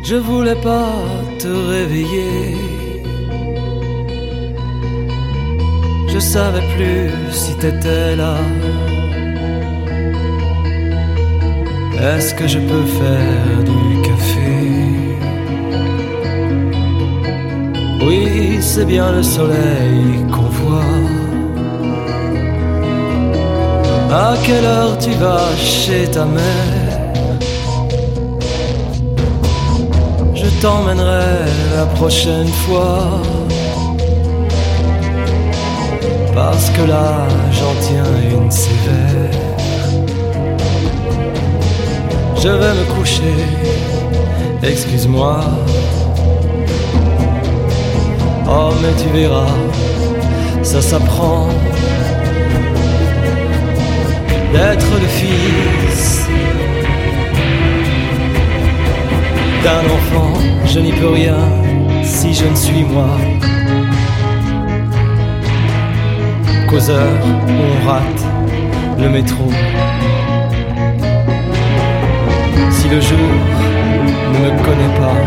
Je voulais pas te réveiller. Je savais plus si t'étais là. Est-ce que je peux faire du café? Oui, c'est bien le soleil qu'on voit. À quelle heure tu vas chez ta mère? Je t'emmènerai la prochaine fois. Parce que là, j'en tiens une sévère. Je vais me coucher, excuse-moi. Oh mais tu verras, ça s'apprend. D'être le fils d'un enfant, je n'y peux rien si je ne suis moi. Causeur, on rate le métro. Si le jour ne me connaît pas,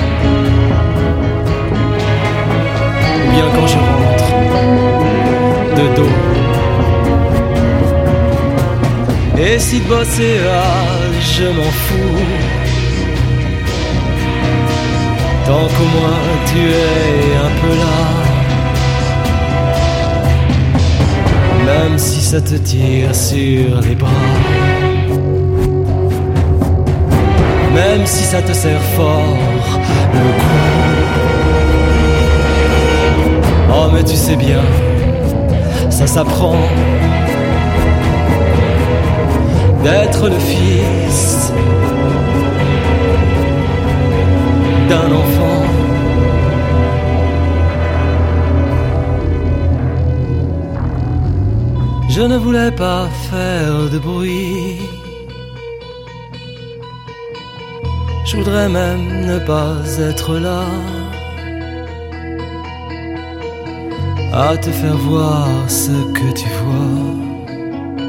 ou bien quand je rentre de dos. Et si de bosser là, je m'en fous. Tant qu'au moins tu es un peu là. Même si ça te tire sur les bras. Même si ça te serre fort le cou. Oh mais tu sais bien, ça s'apprend. D'être le fils d'un enfant. Je ne voulais pas faire de bruit. Je voudrais même ne pas être là, à te faire voir ce que tu vois.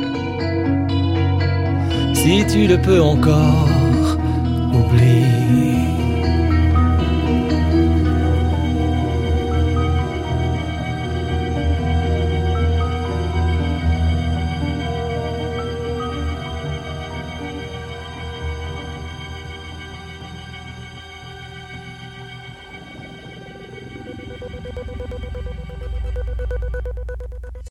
Si tu le peux encore, oublie.